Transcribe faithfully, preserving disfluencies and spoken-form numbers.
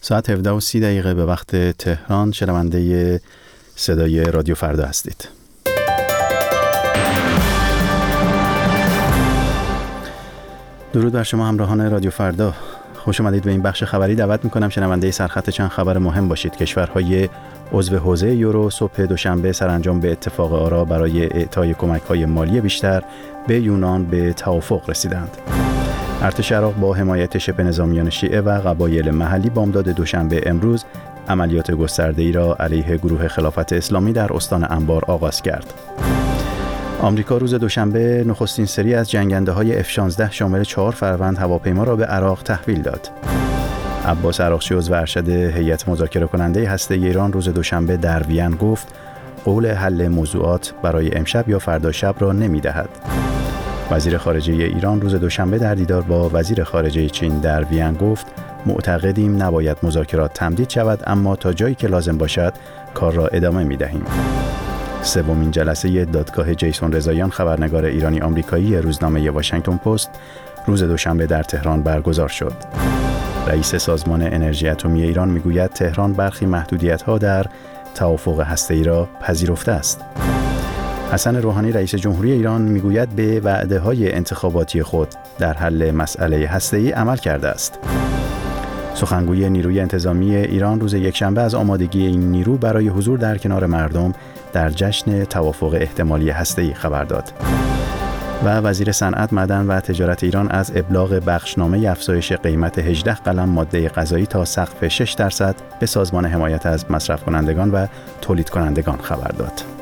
ساعت هفده و سی دقیقه به وقت تهران. شنونده صدای رادیو فردا هستید. درود بر شما همراهان رادیو فردا. خوش آمدید به این بخش خبری. دعوت می‌کنم شنونده سرخط چند خبر مهم باشید. کشورهای عضو حوزه یورو صبح دوشنبه سرانجام به اتفاق آرا برای اعطای کمک‌های مالی بیشتر به یونان به توافق رسیدند. ارتش عراق با حمایت شبه نظامیان شیعه و قبایل محلی بامداد دوشنبه امروز عملیات گسترده‌ای را علیه گروه خلافت اسلامی در استان انبار آغاز کرد. آمریکا روز دوشنبه نخستین سری از جنگنده‌های اف شانزده شامل چهار فروند هواپیما را به عراق تحویل داد. عباس عراقچی عضو ارشد هیئت مذاکره کننده هسته‌ای ایران روز دوشنبه در وین گفت قول حل موضوعات برای امشب یا فردا شب را نمی‌دهد. وزیر خارجه ایران روز دوشنبه در دیدار با وزیر خارجه چین در وین گفت معتقدیم نباید مذاکرات تمدید شود، اما تا جایی که لازم باشد کار را ادامه می‌دهیم. سومین جلسه دادگاه جیسون رضاییان خبرنگار ایرانی آمریکایی روزنامه واشنگتن پست روز دوشنبه در تهران برگزار شد. رئیس سازمان انرژی اتمی ایران میگوید تهران برخی محدودیت‌ها در توافق هسته‌ای را پذیرفته است. حسن روحانی رئیس جمهوری ایران میگوید به وعده‌های انتخاباتی خود در حل مسئله هسته‌ای عمل کرده است. سخنگوی نیروی انتظامی ایران روز یکشنبه از آمادگی این نیرو برای حضور در کنار مردم در جشن توافق احتمالی هسته‌ای خبر داد. و وزیر صنعت، معدن و تجارت ایران از ابلاغ بخشنامه افزایش قیمت هجده قلم ماده غذایی تا سقف شش درصد به سازمان حمایت از مصرف کنندگان و تولید کنندگان خبر داد.